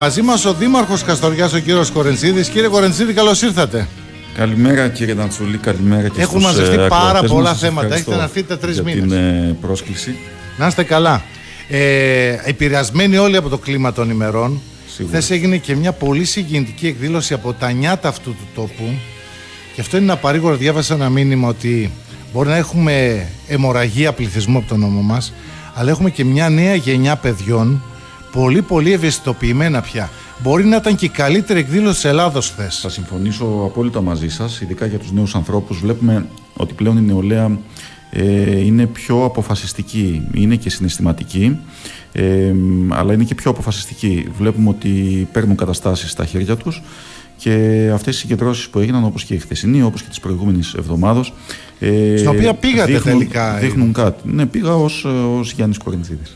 Μαζί μας ο Δήμαρχος Καστοριάς, ο κύριος Κορεντσίδης. Κύριε Κορεντσίδη, καλώς ήρθατε. Καλημέρα κύριε Νατσούλη, καλημέρα και Έχουν στους μαζευτεί πάρα πολλά θέματα. Έχετε να έρθετε 3 μήνες. Για την πρόσκληση. Να είστε καλά. Επηρεασμένοι όλοι από το κλίμα των ημερών. Χθες έγινε και μια πολύ συγκινητική εκδήλωση από τα νιάτα αυτού του τόπου. Και αυτό είναι ένα παρήγορο. Διάβασα ένα μήνυμα ότι μπορεί να έχουμε αιμορραγία πληθυσμού από τον νόμο μας, αλλά έχουμε και μια νέα γενιά παιδιών πολύ ευαισθητοποιημένα πια. Μπορεί να ήταν και η καλύτερη εκδήλωση της Ελλάδος χθες. Θα συμφωνήσω απόλυτα μαζί σας, ειδικά για τους νέους ανθρώπους. Βλέπουμε ότι πλέον η νεολαία είναι πιο αποφασιστική, είναι και συναισθηματική, αλλά είναι και πιο αποφασιστική. Βλέπουμε ότι παίρνουν καταστάσεις στα χέρια τους και αυτές οι συγκεντρώσεις που έγιναν, όπως και η χθεσινή, όπως και τις προηγούμενες εβδομάδες, στην οποία πήγατε τελικά. Δείχνουν κάτι. Ναι, πήγα ως Γιάννης Κορεντσίδης.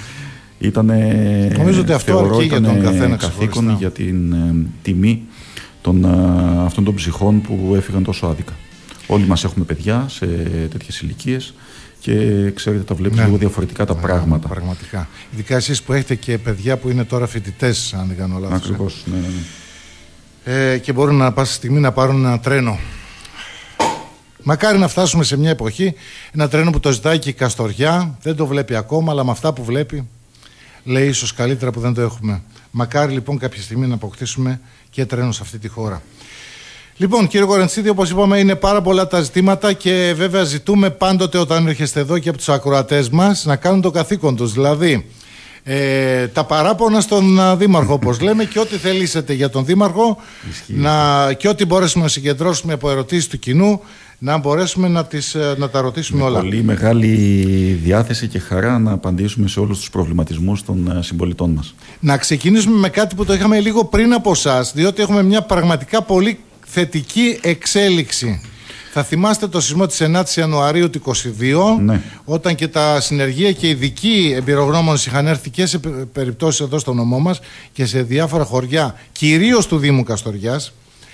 Νομίζω ότι αυτό αρκεί για τον καθένα καθήκον για την τιμή αυτών των ψυχών που έφυγαν τόσο άδικα. Όλοι μας έχουμε παιδιά σε τέτοιες ηλικίες και ξέρετε, τα βλέπετε λίγο διαφορετικά τα πράγματα. Πραγματικά. Ειδικά εσείς που έχετε και παιδιά που είναι τώρα φοιτητές, αν δεν κάνω λάθος. Ακριβώς, ναι. Και μπορούν να πάσα στιγμή να πάρουν ένα τρένο. Μακάρι να φτάσουμε σε μια εποχή, ένα τρένο που το ζητάει και η Καστοριά, δεν το βλέπει ακόμα, αλλά με αυτά που βλέπει λέει ίσως καλύτερα που δεν το έχουμε. Μακάρι λοιπόν κάποια στιγμή να αποκτήσουμε και τρένο σε αυτή τη χώρα. Λοιπόν, κύριε Κορεντσίδη, όπως είπαμε, είναι πάρα πολλά τα ζητήματα και βέβαια ζητούμε πάντοτε όταν έρχεστε εδώ και από τους ακροατές μας να κάνουν το καθήκον τους. Δηλαδή, τα παράπονα στον Δήμαρχο, όπως λέμε, και ό,τι θελήσετε για τον Δήμαρχο, και ό,τι μπορέσουμε να συγκεντρώσουμε από ερωτήσεις του κοινού, να μπορέσουμε να τα ρωτήσουμε όλα. Πολύ μεγάλη διάθεση και χαρά να απαντήσουμε σε όλους τους προβληματισμούς των συμπολιτών μας. Να ξεκινήσουμε με κάτι που το είχαμε λίγο πριν από εσάς, διότι έχουμε μια πραγματικά πολύ θετική εξέλιξη. Θα θυμάστε το σεισμό της 9ης Ιανουαρίου του 2022, ναι, όταν και τα συνεργεία και ειδικοί εμπειρογνώμονες είχαν έρθει και σε περιπτώσεις εδώ στο νομό μας και σε διάφορα χωριά, κυρίως του Δήμου Καστοριάς.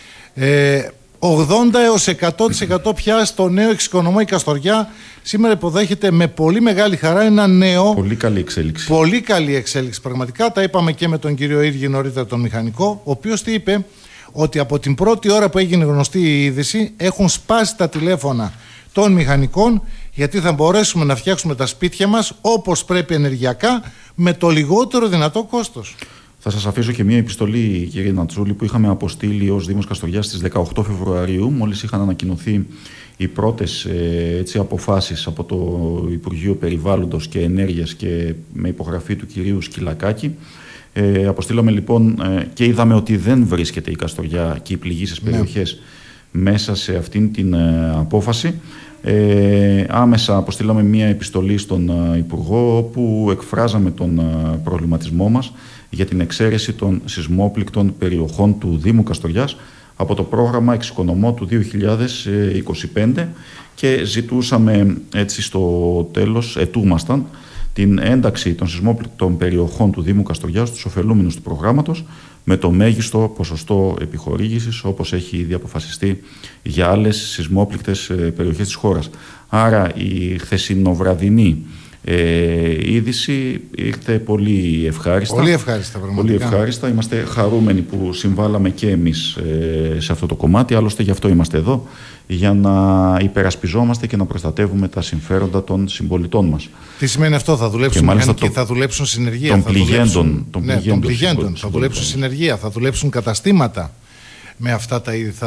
80 έως 100% πια στο νέο εξοικονομώ η Καστοριά σήμερα υποδέχεται με πολύ μεγάλη χαρά ένα νέο. Πολύ καλή εξέλιξη. Πολύ καλή εξέλιξη πραγματικά. Τα είπαμε και με τον κύριο Ίδρυ νωρίτερα, τον μηχανικό, ο οποίος τι είπε, ότι από την πρώτη ώρα που έγινε γνωστή η είδηση έχουν σπάσει τα τηλέφωνα των μηχανικών, γιατί θα μπορέσουμε να φτιάξουμε τα σπίτια μας όπως πρέπει ενεργειακά με το λιγότερο δυνατό κόστος. Θα σας αφήσω και μια επιστολή, κύριε Νατσούλη, που είχαμε αποστείλει ως Δήμος Καστοριάς στις 18 Φεβρουαρίου, μόλις είχαν ανακοινωθεί οι πρώτες αποφάσεις από το Υπουργείο Περιβάλλοντος και Ενέργειας και με υπογραφή του κυρίου Σκυλακάκη. Αποστήλαμε λοιπόν και είδαμε ότι δεν βρίσκεται η Καστοριά και οι πληγήσεις περιοχές μέσα σε αυτήν την απόφαση. Άμεσα αποστήλαμε μία επιστολή στον Υπουργό, όπου εκφράζαμε τον προβληματισμό μας για την εξαίρεση των σεισμόπληκτων περιοχών του Δήμου Καστοριάς από το πρόγραμμα Εξοικονομώ του 2025 και ζητούσαμε έτσι στο τέλος, ετούμασταν την ένταξη των σεισμόπληκτων περιοχών του Δήμου Καστοριάς στους ωφελούμενους του προγράμματος με το μέγιστο ποσοστό επιχορήγησης, όπως έχει ήδη αποφασιστεί για άλλες σεισμόπληκτες περιοχές της χώρας. Άρα η χθεσινοβραδινή είδηση ήρθε πολύ ευχάριστα. Πολύ ευχάριστα, πραγματικά. Πολύ ευχάριστα. Είμαστε χαρούμενοι που συμβάλαμε και εμείς σε αυτό το κομμάτι. Άλλωστε γι' αυτό είμαστε εδώ, για να υπερασπιζόμαστε και να προστατεύουμε τα συμφέροντα των συμπολιτών μας. Τι σημαίνει αυτό? Θα δουλέψουν μηχανικοί, θα δουλέψουν συνεργεία. Των πληγέντων. Θα δουλέψουν συνεργεία, θα δουλέψουν καταστήματα με αυτά τα είδη.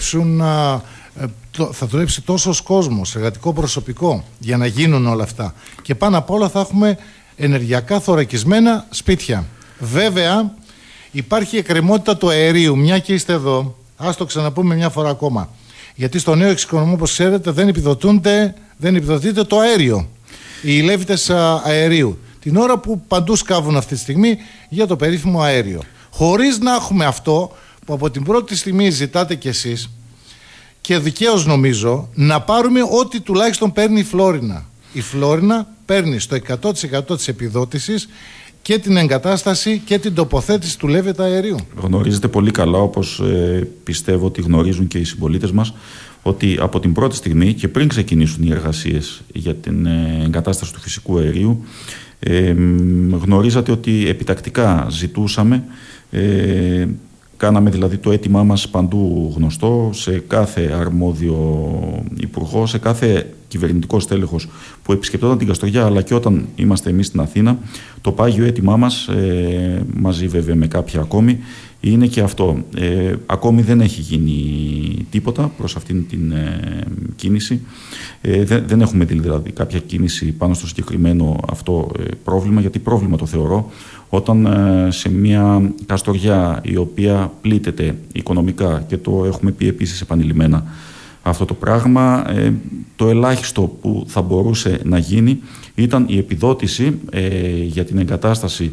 Θα δουλέψει τόσος κόσμος, εργατικό προσωπικό, για να γίνουν όλα αυτά. Και πάνω απ' όλα θα έχουμε ενεργειακά θωρακισμένα σπίτια. Βέβαια, υπάρχει εκκρεμότητα του αερίου. Μια και είστε εδώ, ας το ξαναπούμε μια φορά ακόμα. Γιατί στο νέο εξοικονομώ, όπως ξέρετε, δεν επιδοτείται το αέριο. Οι λέβητες αερίου. Την ώρα που παντού σκάβουν αυτή τη στιγμή για το περίφημο αέριο. Χωρίς να έχουμε αυτό που από την πρώτη στιγμή ζητάτε κι εσείς, και δικαίως νομίζω, να πάρουμε ό,τι τουλάχιστον παίρνει η Φλόρινα. Η Φλόρινα παίρνει στο 100% της επιδότησης και την εγκατάσταση και την τοποθέτηση του λέβητα αερίου. Γνωρίζετε πολύ καλά, όπως πιστεύω ότι γνωρίζουν και οι συμπολίτες μας, ότι από την πρώτη στιγμή και πριν ξεκινήσουν οι εργασίες για την εγκατάσταση του φυσικού αερίου, γνωρίζατε ότι επιτακτικά ζητούσαμε Κάναμε δηλαδή το αίτημά μας παντού γνωστό, σε κάθε αρμόδιο υπουργό, σε κάθε κυβερνητικό στέλεχος που επισκεπτόταν την Καστοριά, αλλά και όταν είμαστε εμείς στην Αθήνα. Το πάγιο αίτημά μας, μαζί βέβαια με κάποια ακόμη, είναι και αυτό. Ακόμη δεν έχει γίνει τίποτα προς αυτήν την κίνηση. Δεν έχουμε δει δηλαδή κάποια κίνηση πάνω στο συγκεκριμένο αυτό πρόβλημα, γιατί πρόβλημα το θεωρώ όταν σε μια Καστοριά η οποία πλήττεται οικονομικά, και το έχουμε πει επίσης επανειλημμένα αυτό το πράγμα, το ελάχιστο που θα μπορούσε να γίνει ήταν η επιδότηση για την εγκατάσταση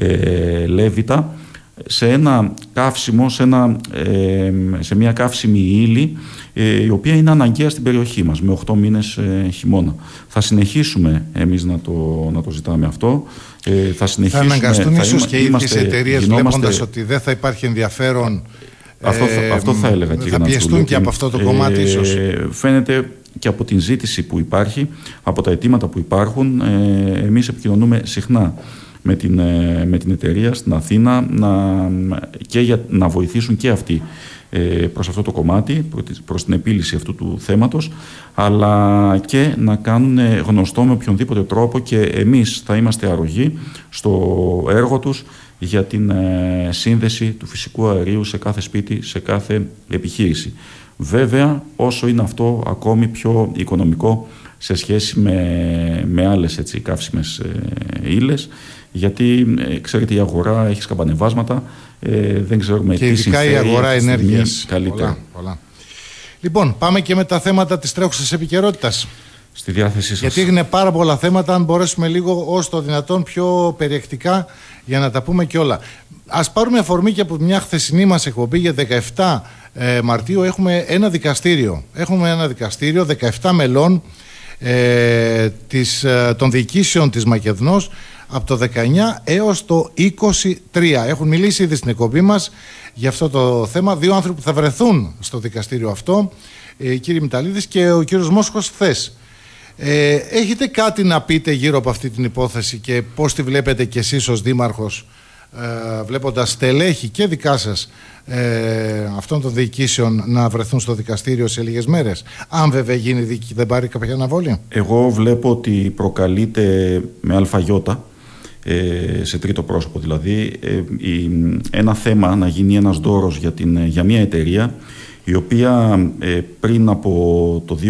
Λέβητα σε ένα καύσιμο, σε μια καύσιμη ύλη η οποία είναι αναγκαία στην περιοχή μας με 8 μήνες χειμώνα. Θα συνεχίσουμε εμείς να το ζητάμε αυτό. Θα αναγκαστούν ίσως και οι ίδιες εταιρείες, βλέποντας ότι δεν θα υπάρχει ενδιαφέρον. Αυτό θα έλεγα, κύριε θα πιεστούν και από αυτό το κομμάτι ίσως. Φαίνεται και από την ζήτηση που υπάρχει, από τα αιτήματα που υπάρχουν. Εμείς επικοινωνούμε συχνά με την εταιρεία στην Αθήνα και για να βοηθήσουν και αυτοί προς αυτό το κομμάτι, προς την επίλυση αυτού του θέματος, αλλά και να κάνουν γνωστό με οποιονδήποτε τρόπο, και εμείς θα είμαστε αρρωγοί στο έργο τους για την σύνδεση του φυσικού αερίου σε κάθε σπίτι, σε κάθε επιχείρηση. Βέβαια, όσο είναι αυτό ακόμη πιο οικονομικό σε σχέση με άλλες καύσιμες ύλες, γιατί ξέρετε η αγορά έχει σκαμπανεβάσματα, δεν ξέρουμε και τι συμφέρει. Και ειδικά η αγορά ενέργειας. Καλύτερα. Πολλά. Λοιπόν, πάμε και με τα θέματα της τρέχουσας επικαιρότητας. Στη διάθεσή σας. Γιατί είναι πάρα πολλά θέματα, αν μπορέσουμε λίγο όσο το δυνατόν πιο περιεκτικά για να τα πούμε και όλα. Ας πάρουμε αφορμή και από μια χθεσινή μας εκπομπή για 17 Μαρτίου. Έχουμε ένα δικαστήριο. Έχουμε ένα δικαστήριο 17 μελών των διοικήσεων της Μακεδνός από το 19 έως το 23. Έχουν μιλήσει ήδη στην εκπομπή μας για αυτό το θέμα. 2 άνθρωποι που θα βρεθούν στο δικαστήριο αυτό, κύριε Μηταλίδης και ο κύριος Μόσχος χθες. Έχετε κάτι να πείτε γύρω από αυτή την υπόθεση και πώς τη βλέπετε κι εσείς ως δήμαρχος, βλέποντας στελέχη και δικά σας αυτών των διοικήσεων να βρεθούν στο δικαστήριο σε λίγες μέρες, αν βέβαια γίνει δίκη, δεν πάρει κάποια αναβολή? Εγώ βλέπω ότι προκαλείται με αλφαγιώτα, σε τρίτο πρόσωπο δηλαδή, ένα θέμα να γίνει ένας δώρος για μια εταιρεία η οποία πριν από το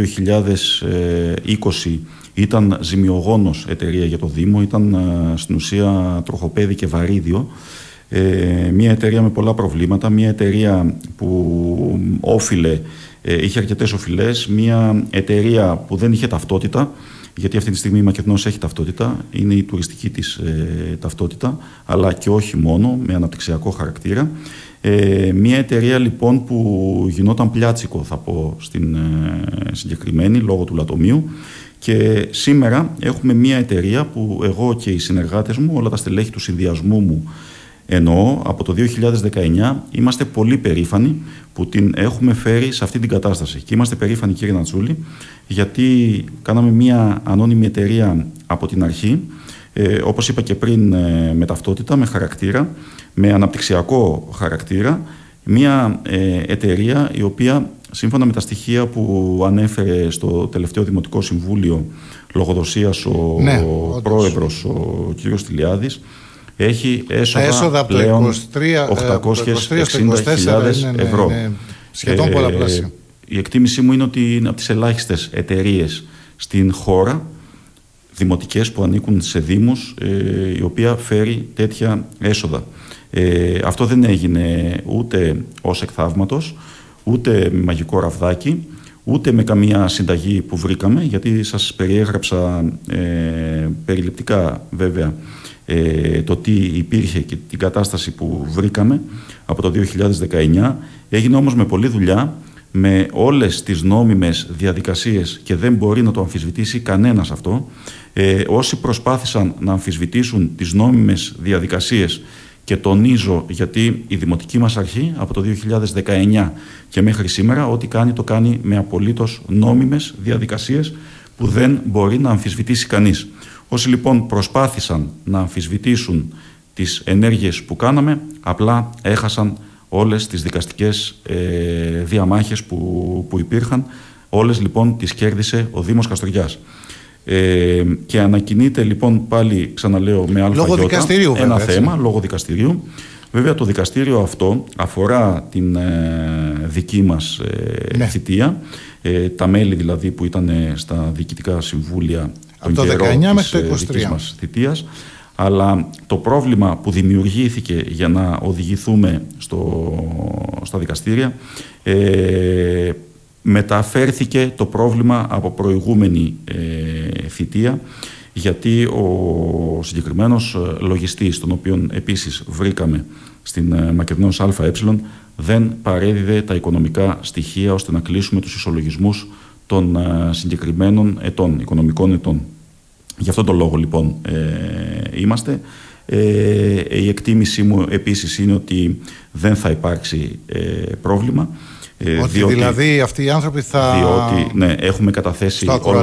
2020 ήταν ζημιογόνος εταιρεία για το Δήμο, ήταν στην ουσία τροχοπέδι και βαρύδιο, μια εταιρεία με πολλά προβλήματα, μια εταιρεία που είχε αρκετές οφειλές, μια εταιρεία που δεν είχε ταυτότητα, γιατί αυτή τη στιγμή η Μακεδνός έχει ταυτότητα, είναι η τουριστική της ταυτότητα, αλλά και όχι μόνο, με αναπτυξιακό χαρακτήρα. Μια εταιρεία λοιπόν που γινόταν πλιάτσικο, θα πω, στην συγκεκριμένη, λόγω του λατομείου. Και σήμερα έχουμε μια εταιρεία που εγώ και οι συνεργάτες μου, όλα τα στελέχη του συνδυασμού μου εννοώ, από το 2019 είμαστε πολύ περήφανοι που την έχουμε φέρει σε αυτή την κατάσταση. Και είμαστε περήφανοι, κύριε Νατσούλη, γιατί κάναμε μια ανώνυμη εταιρεία από την αρχή, όπως είπα και πριν, με ταυτότητα, με χαρακτήρα, με αναπτυξιακό χαρακτήρα, μια εταιρεία η οποία, σύμφωνα με τα στοιχεία που ανέφερε στο τελευταίο Δημοτικό Συμβούλιο Λογοδοσίας ο πρόεδρος, ο κ. Στυλιάδης, έχει έσοδα πλέον 860.000 ευρώ. Σχεδόν πολλαπλάσια. Η εκτίμησή μου είναι ότι είναι από τις ελάχιστες εταιρείες στην χώρα, δημοτικές που ανήκουν σε δήμους, η οποία φέρει τέτοια έσοδα. Αυτό δεν έγινε ούτε ως εκ θαύματος, ούτε με μαγικό ραβδάκι, ούτε με καμία συνταγή που βρήκαμε, γιατί σας περιέγραψα περιληπτικά βέβαια το τι υπήρχε και την κατάσταση που βρήκαμε από το 2019. Έγινε όμως με πολλή δουλειά, με όλες τις νόμιμες διαδικασίες, και δεν μπορεί να το αμφισβητήσει κανένας αυτό. Όσοι προσπάθησαν να αμφισβητήσουν τις νόμιμες διαδικασίες, και τονίζω γιατί η δημοτική μας αρχή από το 2019 και μέχρι σήμερα ό,τι κάνει το κάνει με απολύτως νόμιμες διαδικασίες που δεν μπορεί να αμφισβητήσει κανείς. Όσοι λοιπόν προσπάθησαν να αμφισβητήσουν τις ενέργειες που κάναμε, απλά έχασαν όλες τις δικαστικές διαμάχες που υπήρχαν. Όλες λοιπόν τις κέρδισε ο Δήμος Καστοριάς. Και ανακοινείται λοιπόν πάλι, ξαναλέω, με αλφαγιώτα ένα θέμα, λόγω δικαστηρίου. Βέβαια το δικαστήριο αυτό αφορά την δική μας θητεία, τα μέλη δηλαδή που ήταν στα διοικητικά συμβούλια από το 19 μέχρι το 23 δικής μας θητείας. Αλλά το πρόβλημα που δημιουργήθηκε για να οδηγηθούμε στα δικαστήρια, μεταφέρθηκε το πρόβλημα από προηγούμενη θητεία, γιατί ο συγκεκριμένος λογιστής, τον οποίον επίσης βρήκαμε στην Μακεδονός ΑΕ, δεν παρέδιδε τα οικονομικά στοιχεία ώστε να κλείσουμε τους ισολογισμούς των συγκεκριμένων ετών, οικονομικών ετών. Γι' αυτόν τον λόγο λοιπόν είμαστε. Η εκτίμησή μου επίσης είναι ότι δεν θα υπάρξει πρόβλημα. Ότι διότι, δηλαδή αυτοί οι άνθρωποι θα... Διότι, ναι, έχουμε καταθέσει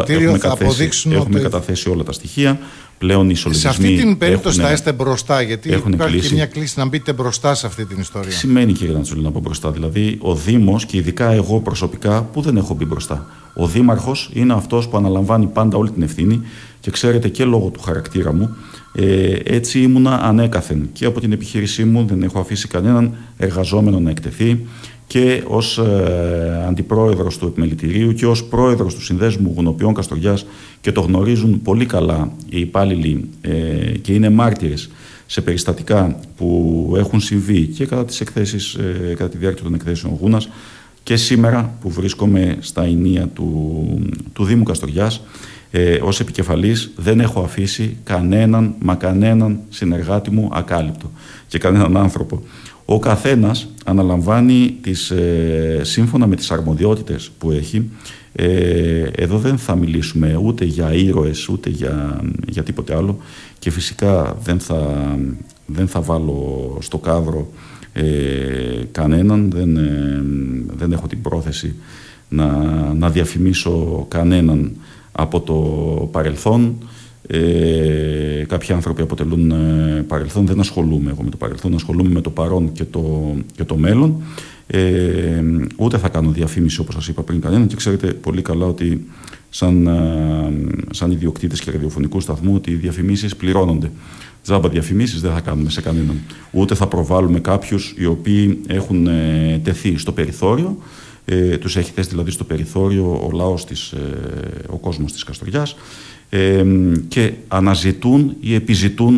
όλα τα στοιχεία. Πλέον οι ισολογισμοί... Σε αυτή την περίπτωση θα είστε μπροστά, γιατί υπάρχει και μια κλίση να μπείτε μπροστά σε αυτή την ιστορία. Σημαίνει, κύριε Νατσούλη, να πω μπροστά. Δηλαδή, ο Δήμος και ειδικά εγώ προσωπικά που δεν έχω μπει μπροστά. Ο Δήμαρχος είναι αυτός που αναλαμβάνει πάντα όλη την ευθύνη και ξέρετε και λόγω του χαρακτήρα μου. Έτσι ήμουνα ανέκαθεν και από την επιχείρησή μου δεν έχω αφήσει κανέναν εργαζόμενο να εκτεθεί. Και ως αντιπρόεδρος του επιμελητηρίου και ως πρόεδρος του Συνδέσμου Γουνοποιών Καστοριάς, και το γνωρίζουν πολύ καλά οι υπάλληλοι και είναι μάρτυρες σε περιστατικά που έχουν συμβεί και κατά τις εκθέσεις, κατά τη διάρκεια των εκθέσεων Γούνας, και σήμερα που βρίσκομαι στα ενία του Δήμου Καστοριάς, ως επικεφαλής δεν έχω αφήσει κανέναν συνεργάτη μου ακάλυπτο και κανέναν άνθρωπο. Ο καθένας αναλαμβάνει σύμφωνα με τις αρμοδιότητες που έχει. Εδώ δεν θα μιλήσουμε ούτε για ήρωες ούτε για τίποτε άλλο, και φυσικά δεν θα βάλω στο κάδρο κανέναν. Δεν έχω την πρόθεση να διαφημίσω κανέναν από το παρελθόν. Κάποιοι άνθρωποι αποτελούν παρελθόν. Δεν ασχολούμαι εγώ με το παρελθόν, ασχολούμαι με το παρόν και το μέλλον. Ούτε θα κάνω διαφήμιση, όπως σας είπα πριν, κανέναν, και ξέρετε πολύ καλά ότι σαν ιδιοκτήτες και ραδιοφωνικού σταθμού ότι οι διαφημίσεις πληρώνονται. Τζάμπα διαφημίσεις δεν θα κάνουμε σε κανέναν. Ούτε θα προβάλλουμε κάποιους οι οποίοι έχουν τεθεί στο περιθώριο. Τους έχει θέσει δηλαδή στο περιθώριο ο λαός ο κόσμος της Καστοριάς, και αναζητούν ή επιζητούν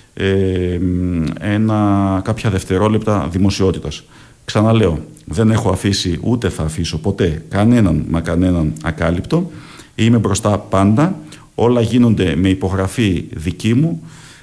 κάποια δευτερόλεπτα δημοσιότητας. Ξαναλέω, δεν έχω αφήσει ούτε θα αφήσω ποτέ κανέναν ακάλυπτο. Είμαι μπροστά πάντα. Όλα γίνονται με υπογραφή δική μου.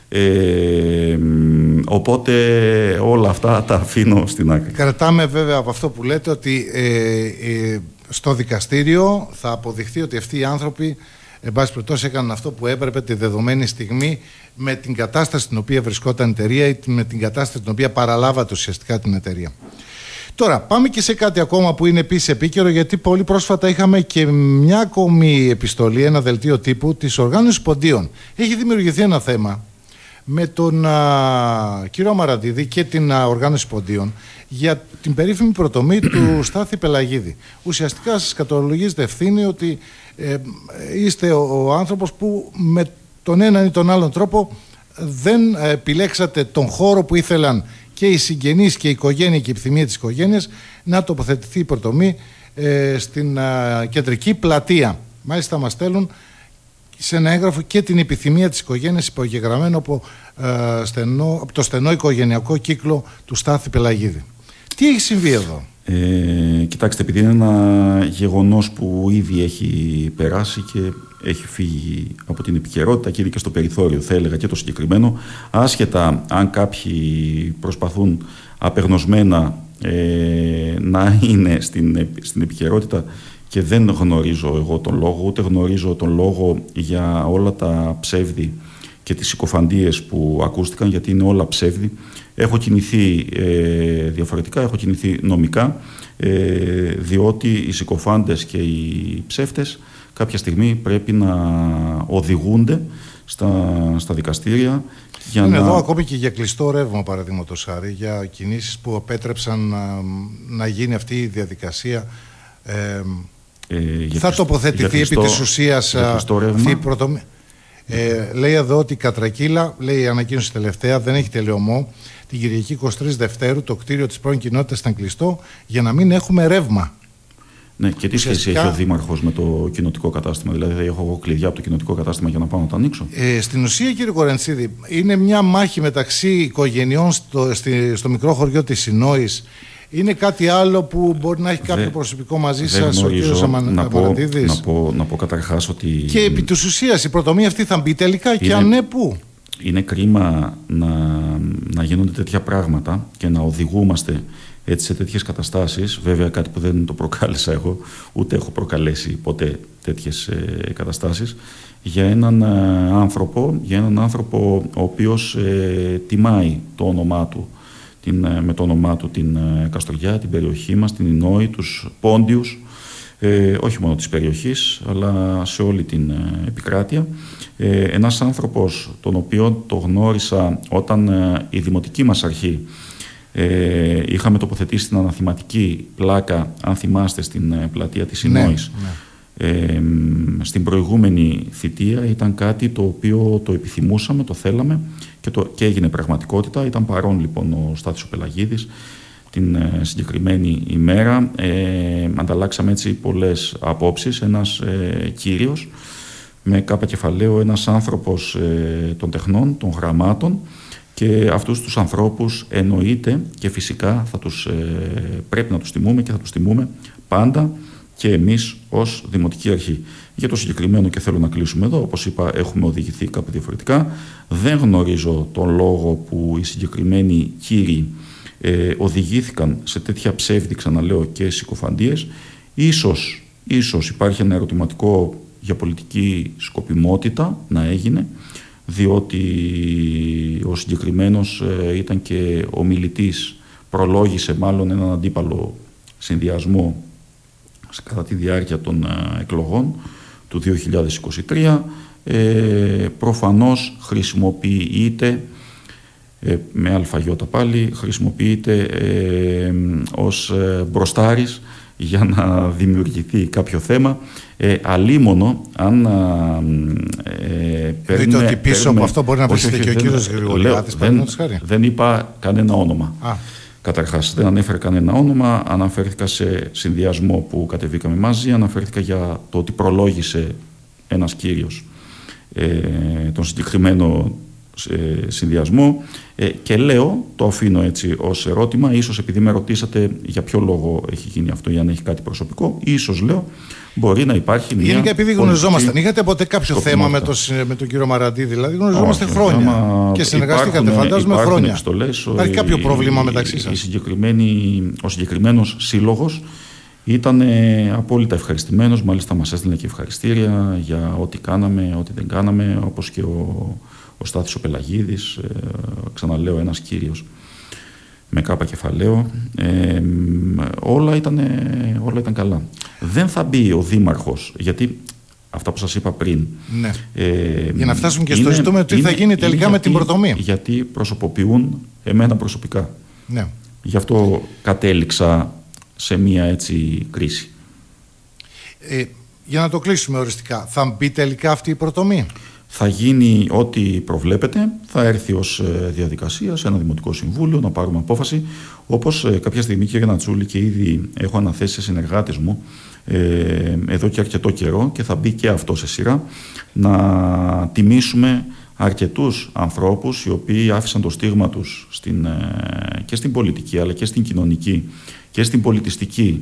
Οπότε όλα αυτά τα αφήνω στην άκρη. Κρατάμε βέβαια από αυτό που λέτε ότι στο δικαστήριο θα αποδειχθεί ότι αυτοί οι άνθρωποι εν πάση περιπτώσει έκαναν αυτό που έπρεπε τη δεδομένη στιγμή, με την κατάσταση στην οποία βρισκόταν η εταιρεία ή με την κατάσταση στην οποία παραλάβατε ουσιαστικά την εταιρεία. Τώρα πάμε και σε κάτι ακόμα που είναι επίσης επίκαιρο, γιατί πολύ πρόσφατα είχαμε και μια ακόμη επιστολή, ένα δελτίο τύπου της οργάνωσης Ποντίων. Έχει δημιουργηθεί ένα θέμα με τον κύριο Μαραντίδη και την οργάνωση Ποντίων για την περίφημη προτομή του Στάθη Πελαγίδη. Ουσιαστικά σας κατολογίζετε ευθύνη ότι είστε ο άνθρωπος που με τον έναν ή τον άλλον τρόπο δεν επιλέξατε τον χώρο που ήθελαν και οι συγγενείς και η οικογένεια και η επιθυμία της οικογένειας να τοποθετηθεί η προτομή στην κεντρική πλατεία. Μάλιστα μας στέλνουν σε ένα έγγραφο και την επιθυμία της οικογένειας υπογεγραμμένο από το στενό οικογενειακό κύκλο του Στάθη Πελαγίδη. Τι έχει συμβεί εδώ? Κοιτάξτε, επειδή είναι ένα γεγονός που ήδη έχει περάσει και έχει φύγει από την επικαιρότητα και ήδη και στο περιθώριο, θα έλεγα, και το συγκεκριμένο, άσχετα αν κάποιοι προσπαθούν απεγνωσμένα να είναι στην επικαιρότητα, και δεν γνωρίζω εγώ τον λόγο, ούτε γνωρίζω τον λόγο για όλα τα ψεύδι και τις συκοφαντίες που ακούστηκαν, γιατί είναι όλα ψεύδι. Έχω κινηθεί διαφορετικά, έχω κινηθεί νομικά, διότι οι συκοφάντες και οι ψεύτες κάποια στιγμή πρέπει να οδηγούνται στα δικαστήρια Είναι εδώ ακόμη και για κλειστό ρεύμα, παραδείγματος χάρη, για κινήσεις που απέτρεψαν να γίνει αυτή η διαδικασία. Θα τοποθετηθεί επί της ουσίας αυτή η πρωτομία. Λέει εδώ ότι η Κατρακύλα, λέει η ανακοίνωση τελευταία, δεν έχει τελειωμό. Την Κυριακή 23 Δευτέρου το κτίριο της πρώην κοινότητας ήταν κλειστό για να μην έχουμε ρεύμα. Ναι, και τι σχέση έχει ο Δήμαρχος με το κοινοτικό κατάστημα? Δηλαδή, έχω εγώ κλειδιά από το κοινοτικό κατάστημα για να πάω να το ανοίξω? Στην ουσία, κύριε Κορεντσίδη, είναι μια μάχη μεταξύ οικογενειών στο μικρό χωριό της Συνόης. Είναι κάτι άλλο που μπορεί να έχει κάποιο προσωπικό μαζί σας ο κύριος Αμαραντίδης? Να πω καταρχάς ότι... Και επί της ουσίας η πρωτομία αυτή θα μπει τελικά και αν ναι, πού? Είναι κρίμα να γίνονται τέτοια πράγματα και να οδηγούμαστε έτσι σε τέτοιες καταστάσεις. Βέβαια, κάτι που δεν το προκάλεσα εγώ, ούτε έχω προκαλέσει ποτέ τέτοιες καταστάσεις, για έναν άνθρωπο ο οποίος τιμάει το όνομά του, με το όνομά του την Καστοριά, την περιοχή μας, την Ινόη, τους Πόντιους, όχι μόνο της περιοχής, αλλά σε όλη την επικράτεια. Ένας άνθρωπος τον οποίο το γνώρισα όταν η δημοτική μας αρχή είχαμε τοποθετήσει την αναθηματική πλάκα, αν θυμάστε, στην πλατεία της Ινόης. Ναι. Στην προηγούμενη θητεία ήταν κάτι το οποίο το επιθυμούσαμε, το θέλαμε και έγινε πραγματικότητα. Ήταν παρόν λοιπόν ο Στάθης ο Πελαγίδης την συγκεκριμένη ημέρα. Ανταλλάξαμε έτσι πολλές απόψεις. Ένας κύριος με κάπα κεφαλαίο, ένας άνθρωπος των τεχνών, των γραμμάτων, και αυτούς τους ανθρώπους εννοείται και φυσικά πρέπει να τους τιμούμε και θα τους τιμούμε πάντα και εμείς ως Δημοτική Αρχή. Για το συγκεκριμένο, και θέλω να κλείσουμε εδώ, όπως είπα, έχουμε οδηγηθεί κάπου διαφορετικά. Δεν γνωρίζω τον λόγο που οι συγκεκριμένοι κύριοι οδηγήθηκαν σε τέτοια ψεύδι, ξαναλέω, και συκοφαντίες. Ίσως υπάρχει ένα ερωτηματικό για πολιτική σκοπιμότητα να έγινε, διότι ο συγκεκριμένος ήταν και ομιλητής, προλόγησε μάλλον έναν αντίπαλο συνδυασμό κατά τη διάρκεια των εκλογών του 2023. Προφανώς χρησιμοποιείται, με αλφαγιώτα πάλι, χρησιμοποιείται ως μπροστάρης για να δημιουργηθεί κάποιο θέμα. Αλίμονο αν δείτε ότι πίσω από αυτό μπορεί να βρίσκεται και ο κύριος Γρηγοριάδης. Δεν είπα κανένα όνομα. Καταρχάς, δεν ανέφερα κανένα όνομα. Αναφέρθηκα σε συνδυασμό που κατεβήκαμε μαζί. Αναφέρθηκα για το ότι προλόγησε ένας κύριος τον συγκεκριμένο συνδυασμό, και λέω, το αφήνω έτσι ως ερώτημα, ίσως επειδή με ρωτήσατε για ποιο λόγο έχει γίνει αυτό ή αν έχει κάτι προσωπικό, ίσως λέω μπορεί να υπάρχει μια... Γενικά, επειδή γνωριζόμασταν, είχατε ποτέ κάποιο θέμα με τον κύριο Μαραντίδη? Δηλαδή γνωριζόμαστε χρόνια και συνεργαστήκατε, φαντάζομαι, χρόνια. Υπάρχει κάποιο πρόβλημα μεταξύ σας? Ο συγκεκριμένος σύλλογος ήταν απόλυτα ευχαριστημένος, μάλιστα μας έστειλε και ευχαριστήρια για ό,τι κάναμε, ό,τι δεν κάναμε, όπως και ο Στάθης ο Πελαγίδης, ξαναλέω, ένας κύριος με κάπα κεφαλαίο. Όλα ήταν καλά. Δεν θα μπει ο Δήμαρχος, γιατί αυτά που σας είπα πριν... Ναι. Για να φτάσουμε και στο ζητούμενο τι θα γίνει τελικά με την πρωτομία. Γιατί προσωποποιούν εμένα προσωπικά. Ναι. Γι' αυτό κατέληξα σε μία έτσι κρίση. Για να το κλείσουμε οριστικά, θα μπει τελικά αυτή η πρωτομία? Θα γίνει ό,τι προβλέπεται, θα έρθει ως διαδικασία σε ένα Δημοτικό Συμβούλιο να πάρουμε απόφαση, όπως κάποια στιγμή, κύριε Νατσούλη, και ήδη έχω αναθέσει σε συνεργάτες μου εδώ και αρκετό καιρό, και θα μπει και αυτό σε σειρά, να τιμήσουμε αρκετούς ανθρώπους οι οποίοι άφησαν το στίγμα τους και στην πολιτική, αλλά και στην κοινωνική και στην πολιτιστική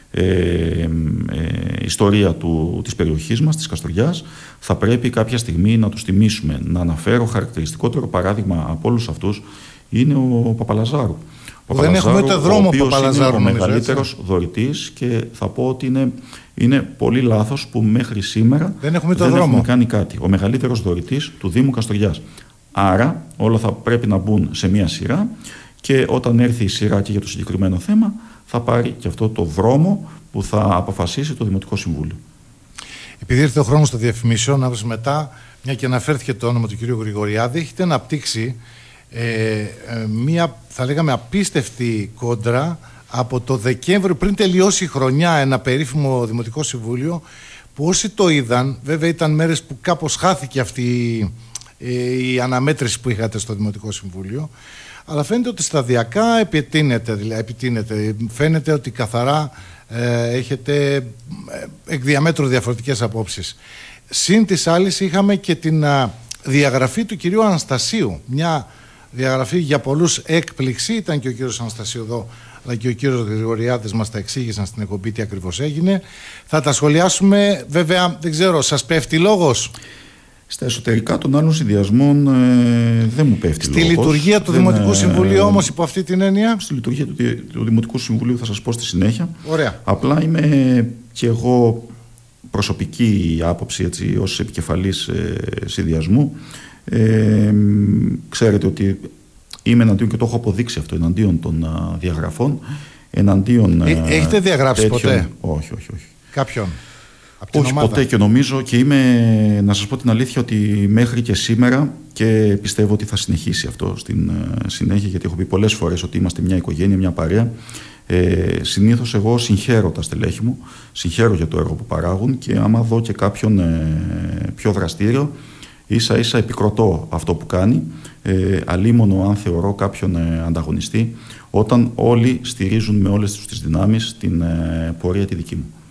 ιστορία της περιοχής μας, της Καστοριάς. Θα πρέπει κάποια στιγμή να τους τιμήσουμε. Να αναφέρω χαρακτηριστικότερο παράδειγμα από όλους αυτούς είναι ο Παπαλαζάρου. Δεν έχουμε ούτε δρόμο ο Παπαλαζάρου. Είναι ο μεγαλύτερος δωρητής, και θα πω ότι είναι πολύ λάθος που μέχρι σήμερα δεν έχουμε κάνει κάτι. Ο μεγαλύτερος δωρητής του Δήμου Καστοριάς. Άρα όλα θα πρέπει να μπουν σε μία σειρά, και όταν έρθει η σειρά και για το συγκεκριμένο θέμα θα πάρει και αυτό το δρόμο που θα αποφασίσει το Δημοτικό Συμβούλιο. Επειδή ήρθε ο χρόνος των διαφημίσεων, αύριο μετά μια και αναφέρθηκε το όνομα του κυρίου Γρηγοριάδη, έχετε αναπτύξει μια, θα λέγαμε, απίστευτη κόντρα από το Δεκέμβριο, πριν τελειώσει η χρονιά, ένα περίφημο Δημοτικό Συμβούλιο, που όσοι το είδαν, βέβαια ήταν μέρες που κάπως χάθηκε αυτή η αναμέτρηση που είχατε στο Δημοτικό Συμβούλιο, αλλά φαίνεται ότι σταδιακά επιτείνεται. Φαίνεται ότι καθαρά έχετε εκ διαμέτρου διαφορετικές απόψεις. Συν της άλλης είχαμε και την διαγραφή του κυρίου Αναστασίου, μια διαγραφή για πολλούς έκπληξη. Ήταν και ο κύριος Αναστασίου εδώ, αλλά και ο κύριος Γρηγοριάδης μας τα εξήγησαν στην εκπομπή τι ακριβώς έγινε. Θα τα σχολιάσουμε, βέβαια, δεν ξέρω, σας πέφτει λόγος? Στα εσωτερικά των άλλων συνδυασμών δεν μου πέφτει λόγος. Στη λειτουργία του Δημοτικού Συμβουλίου όμως, υπό αυτή την έννοια? Στη λειτουργία του Δημοτικού Συμβουλίου θα σας πω στη συνέχεια. Ωραία. Απλά είμαι και εγώ, προσωπική άποψη, έτσι, ως επικεφαλής συνδυασμού. Ξέρετε ότι είμαι εναντίον, και το έχω αποδείξει αυτό, εναντίον των διαγραφών. Έχετε διαγράψει ποτέ? Όχι. Κάποιον? Όχι ποτέ, και νομίζω, και να σας πω την αλήθεια, ότι μέχρι και σήμερα, και πιστεύω ότι θα συνεχίσει αυτό στην συνέχεια, γιατί έχω πει πολλές φορές ότι είμαστε μια οικογένεια, μια παρέα. Συνήθως εγώ συγχαίρω τα στελέχη μου, συγχαίρω για το έργο που παράγουν, και άμα δω και κάποιον πιο δραστήριο, ίσα ίσα επικροτώ αυτό που κάνει, αλίμονο αν θεωρώ κάποιον ανταγωνιστή, όταν όλοι στηρίζουν με όλες τους τις δυνάμεις την πορεία τη δική μου.